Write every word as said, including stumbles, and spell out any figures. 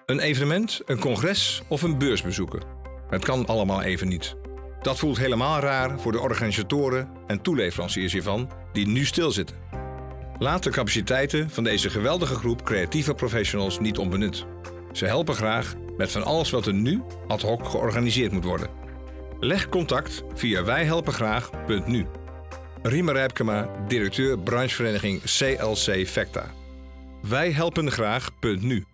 Een evenement, een congres of een beurs bezoeken. Het kan allemaal even niet. Dat voelt helemaal raar voor de organisatoren en toeleveranciers hiervan die nu stilzitten. Laat de capaciteiten van deze geweldige groep creatieve professionals niet onbenut. Ze helpen graag met van alles wat er nu ad hoc georganiseerd moet worden. Leg contact via wijhelpengraag punt nu. Riemer Rijpkema, directeur branchevereniging C L C Vecta. wijhelpengraag punt nu